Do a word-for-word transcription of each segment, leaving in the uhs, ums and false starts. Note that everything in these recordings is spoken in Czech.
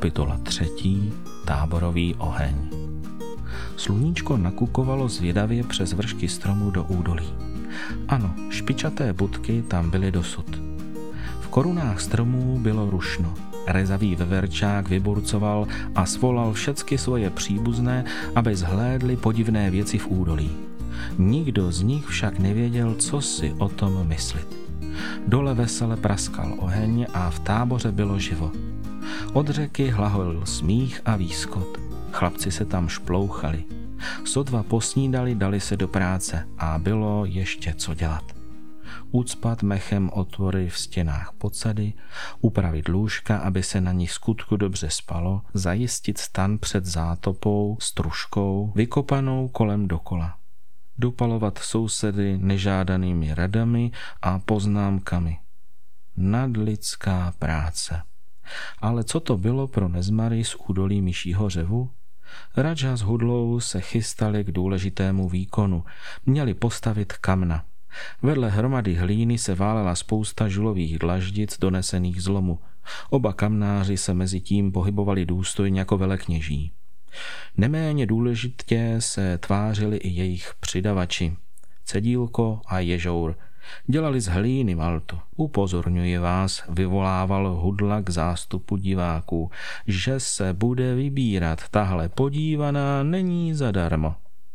Kapitola třetí. Táborový oheň. Sluníčko nakukovalo zvědavě přes vršky stromů do údolí. Ano, špičaté budky tam byly dosud. V korunách stromů bylo rušno. Rezavý veverčák vyburcoval a svolal všecky svoje příbuzné, aby zhlédli podivné věci v údolí. Nikdo z nich však nevěděl, co si o tom myslit. Dole vesele praskal oheň a v táboře bylo živo. Od řeky hlaholil smích a výskot. Chlapci se tam šplouchali. Sotva posnídali, dali se do práce a bylo ještě co dělat. Ucpat mechem otvory v stěnách podsady, upravit lůžka, aby se na nich skutku dobře spalo, zajistit stan před zátopou, stružkou, vykopanou kolem dokola. Dopalovat sousedy nežádanými radami a poznámkami. Nadlidská práce. Ale co to bylo pro nezmary z údolí Myšího řevu? Radža s Hudlou se chystali k důležitému výkonu. Měli postavit kamna. Vedle hromady hlíny se válela spousta žulových dlaždic donesených z lomu. Oba kamnáři se mezi tím pohybovali důstojně jako velekněží. Neméně důležitě se tvářili i jejich přidavači. Cedílko a Ježour. Dělali z hlíny maltu. Upozorňuji vás, vyvolával Hudla k zástupu diváků, že se bude vybírat. Tahle podívaná není zadarmo.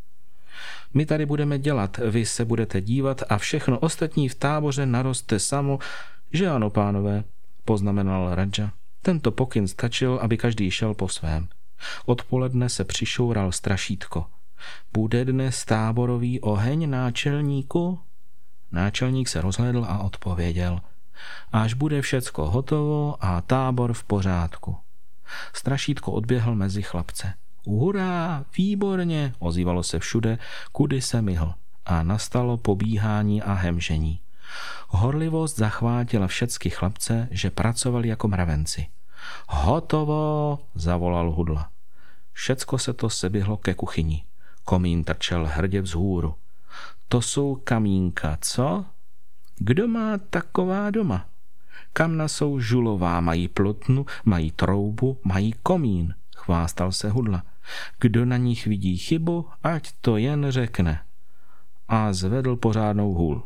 My tady budeme dělat, vy se budete dívat a všechno ostatní v táboře naroste samo, že ano, pánové, poznamenal Radža. Tento pokyn stačil, aby každý šel po svém. Odpoledne se přišoural Strašítko. Bude dnes táborový oheň, náčelníku? Náčelník se rozhlédl a odpověděl. Až bude všecko hotovo a tábor v pořádku. Strašítko odběhl mezi chlapce. Hurá, výborně, ozývalo se všude, kudy se myhl, a nastalo pobíhání a hemžení. Horlivost zachvátila všecky chlapce, že pracovali jako mravenci. Hotovo, zavolal Hudla. Všecko se to seběhlo ke kuchyni. Komín trčel hrdě vzhůru. To jsou kamínka, co? Kdo má taková doma? Kamna jsou žulová, mají plotnu, mají troubu, mají komín, chvástal se Hudla. Kdo na nich vidí chybu, ať to jen řekne. A zvedl pořádnou hůl.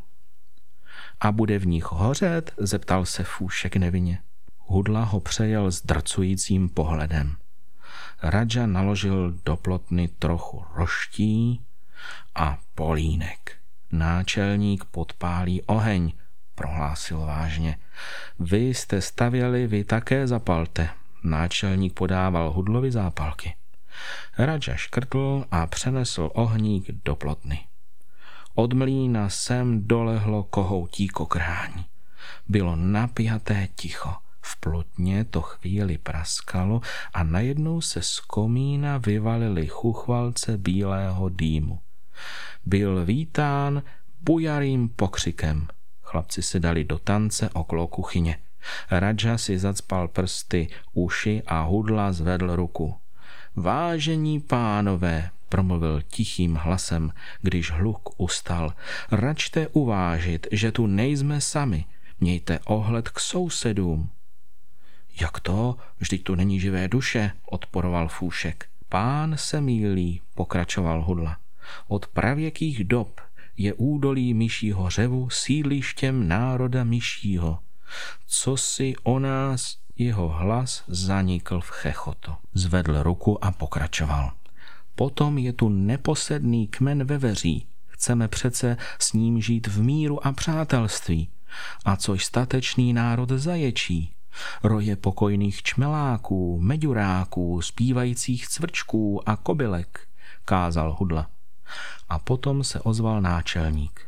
A bude v nich hořet? Zeptal se Fůšek nevinně. Hudla ho přejel s drcujícím pohledem. Radža naložil do plotny trochu roští a polínek. Náčelník podpálí oheň, prohlásil vážně. Vy jste stavěli, vy také zapalte. Náčelník podával Hudlovi zápalky. Radža škrtl a přenesl ohník do plotny. Od mlýna sem dolehlo kohoutí kokrání. Bylo napjaté ticho. V plotně to chvíli praskalo a najednou se z komína vyvalily chuchvalce bílého dýmu. Byl vítán bujarým pokřikem. Chlapci se dali do tance okolo kuchyně. Radža si zacpal prsty, uši a Hudla zvedl ruku. Vážení pánové, promluvil tichým hlasem, když hluk ustal, račte uvážit, že tu nejsme sami. Mějte ohled k sousedům. Jak to? Vždyť tu není živé duše, odporoval Fůšek. Pán se mýlí, pokračoval Hudla. Od pravěkých dob je údolí Myšího řevu sídlištěm národa myšího. Co si o nás, jeho hlas zanikl v chechotu. Zvedl ruku a pokračoval. Potom je tu neposedný kmen veveří. Chceme přece s ním žít v míru a přátelství. A což statečný národ zaječí. Roje pokojných čmeláků, meďuráků, zpívajících cvrčků a kobylek, kázal Hudla. A potom se ozval náčelník.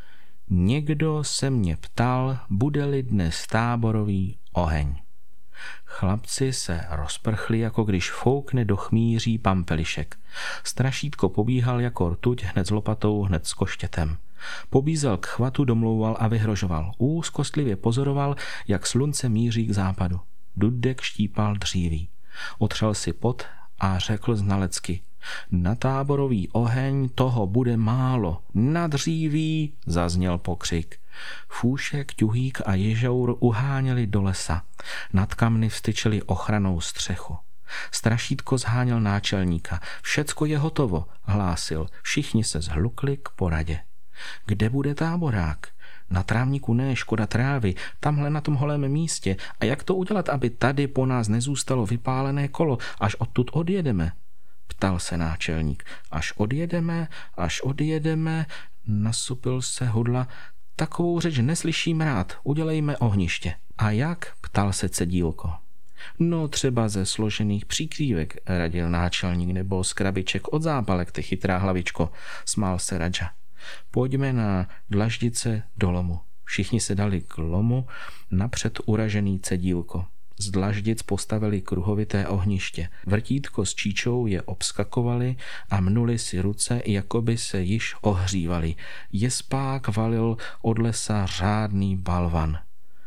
Někdo se mě ptal, bude-li dnes táborový oheň. Chlapci se rozprchli, jako když foukne do chmíří pampelišek. Strašítko pobíhal jako rtuť, hned s lopatou, hned s koštětem. Pobízel k chvatu, domlouval a vyhrožoval. Úzkostlivě pozoroval, jak slunce míří k západu. Dudek štípal dříví. Otřel si pot a řekl znalecky. Na táborový oheň toho bude málo. Na dříví, zazněl pokřik. Fůšek, Ťuhýk a Ježour uháněli do lesa. Nad kamny vstyčili ochranou střechu. Strašítko zháněl náčelníka. Všecko je hotovo, hlásil. Všichni se zhlukli k poradě. Kde bude táborák? Na trávníku ne, škoda trávy, tamhle na tom holém místě. A jak to udělat, aby tady po nás nezůstalo vypálené kolo, až odtud odjedeme? Ptal se náčelník. Až odjedeme, až odjedeme, nasupil se Hudla. Takovou řeč neslyším rád, udělejme ohniště. A jak? Ptal se Cedílko. No třeba ze složených příkrývek, radil náčelník, nebo z krabiček od zápalek, ty chytrá hlavičko, smál se Radža. Pojďme na dlaždice do lomu. Všichni se dali k lomu, napřed uražený Cedílko. Z dlaždic postavili kruhovité ohniště. Vrtítko s Číčou je obskakovali a mnuli si ruce, jako by se již ohřívali. Jespák valil od lesa řádný balvan.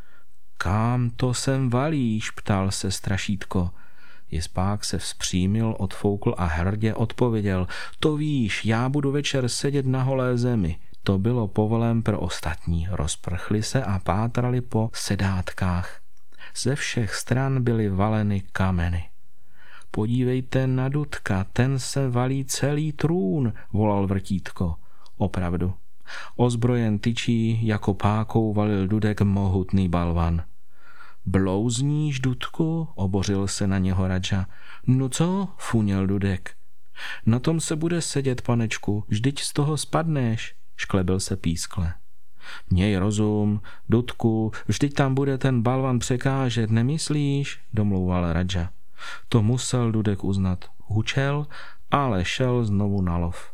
Kam to sem valíš? Ptal se Strašítko. Jespák se vzpřímil, odfoukl a hrdě odpověděl. To víš, já budu večer sedět na holé zemi. To bylo povolem pro ostatní. Rozprchli se a pátrali po sedátkách. Ze všech stran byly valeny kameny. Podívejte na Dudka, ten se valí celý trůn, volal Vrtítko. Opravdu. Ozbrojen tyčí, jako pákou valil Dudek mohutný balvan. Blouzníš, Dudku? Obořil se na něho Radža. No co? Funěl Dudek. Na tom se bude sedět, panečku, vždyť z toho spadneš, šklebil se Pískle. Měj rozum, Dudku, vždyť tam bude ten balvan překážet, nemyslíš? Domlouval Radža. To musel Dudek uznat. Hučel, ale šel znovu na lov.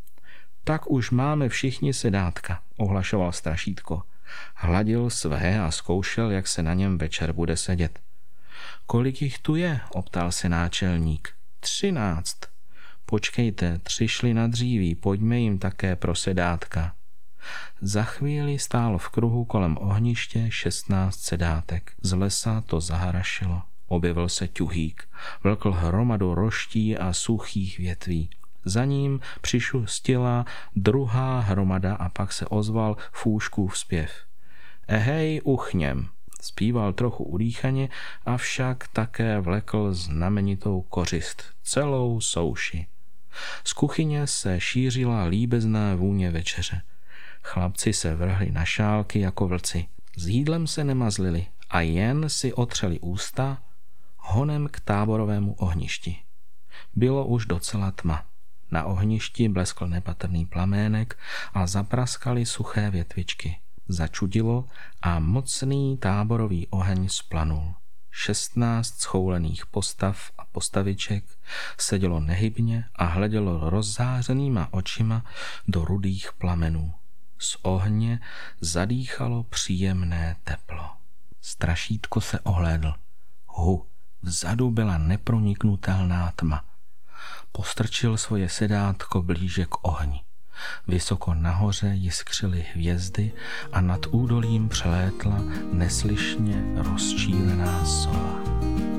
Tak už máme všichni sedátka, ohlašoval Strašítko. Hladil své a zkoušel, jak se na něm večer bude sedět. Kolik jich tu je? Optal se náčelník. Třináct. Počkejte, tři šli na dříví, pojďme jim také pro sedátka. Za chvíli stálo v kruhu kolem ohniště šestnáct sedátek. Z lesa to zaharašilo. Objevil se Ťuhýk. Vlkl hromadu roští a suchých větví. Za ním přišustila druhá hromada a pak se ozval Fůškův zpěv. Ehej, uchněm. Zpíval trochu udýchaně, avšak také vlekl znamenitou kořist, celou souši. Z kuchyně se šířila líbezná vůně večeře. Chlapci se vrhli na šálky jako vlci. S jídlem se nemazlili a jen si otřeli ústa honem k táborovému ohništi. Bylo už docela tma. Na ohništi bleskl nepatrný plamének a zapraskaly suché větvičky. Začudilo a mocný táborový oheň splanul. Šestnáct schoulených postav a postaviček sedělo nehybně a hledělo rozzářenýma očima do rudých plamenů. Z ohně zadýchalo příjemné teplo. Strašítko se ohlédl. Hu, vzadu byla neproniknutelná tma. Postrčil svoje sedátko blíže k ohni. Vysoko nahoře jiskřily hvězdy a nad údolím přelétla neslyšně rozčílená sova.